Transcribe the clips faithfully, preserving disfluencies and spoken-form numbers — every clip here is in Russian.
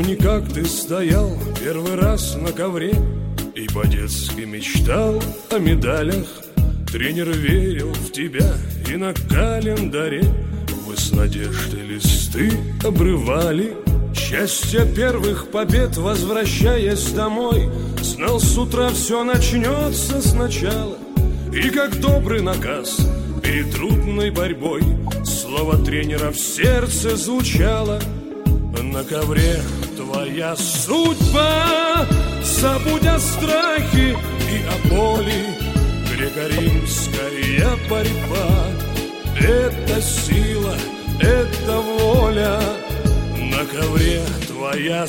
Вспомни, как ты стоял первый раз на ковре и по-детски мечтал о медалях. Тренер верил в тебя, и на календаре вы с надеждой листы обрывали. Счастье первых побед, возвращаясь домой, знал, с утра все начнется сначала. И как добрый наказ перед трудной борьбой слово тренера в сердце звучало: на ковре твоя судьба, забудь о страхе и о боли. Греко-римская борьба — это сила, это воля. На ковре твоя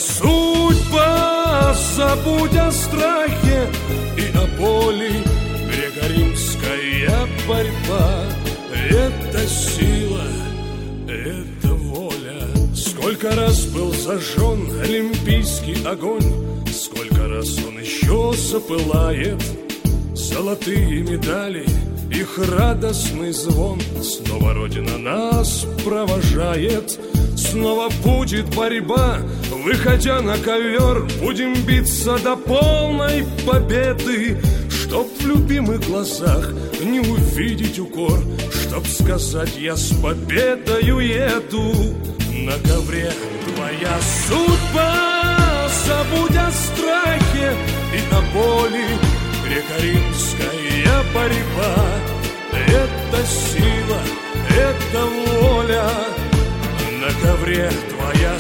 судьба, забудь о страхе и о боли. Греко-римская борьба — это сила, это воля. Сколько раз был зажжен олимпийский огонь, сколько раз он еще запылает. Золотые медали, их радостный звон, снова Родина нас провожает. Снова будет борьба, выходя на ковер, будем биться до полной победы. Чтоб в любимых глазах не увидеть укор, чтоб сказать: я с победою еду. На ковре твоя судьба, забудь о страхе и о боли. Греко-римская борьба — это сила, это воля. На ковре твоя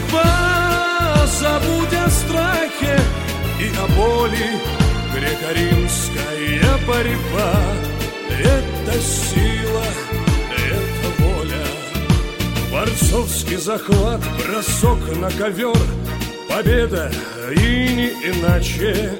судьба, забудь о страхе и о боли. Греко-римская борьба — это сила, это воля. Борцовский захват, бросок на ковер, победа и не иначе.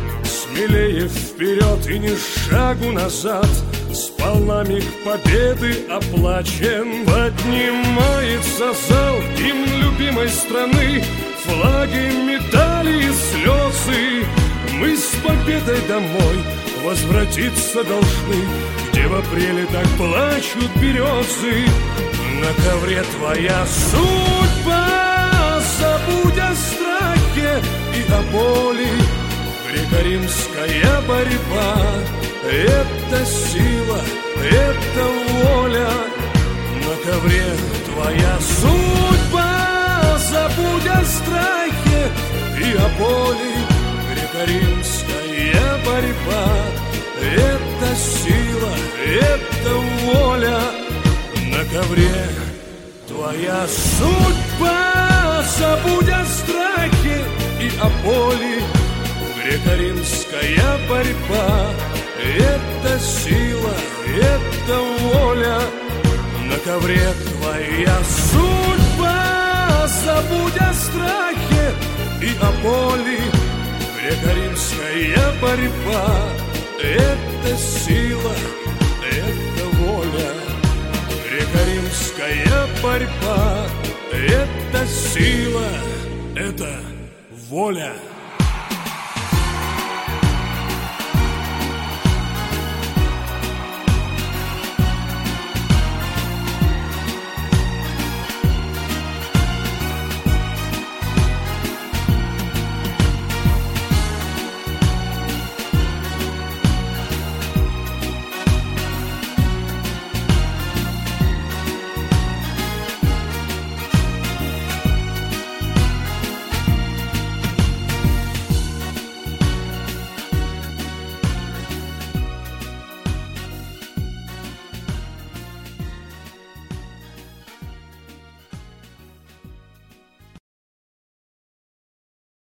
Смелее вперед и ни шагу назад, сполна миг победы оплачен. Поднимается зал, гимн любимой страны, флаги, медали и слезы. Мы с победой домой возвратиться должны, где в апреле так плачут березы. На ковре твоя судьба, забудь о страхе и о боли. Греко-римская борьба — это сила, это воля. На ковре твоя судьба, забудь о страхе и о боли. Греко-римская борьба — это сила, это воля. На ковре твоя судьба, забудь о страхе и о боли. Греко-римская борьба — это сила, это воля. На ковре твоя судьба, забудь о страхе и о боли. Греко-римская борьба — это сила, это воля. Греко-римская борьба — это сила, это воля.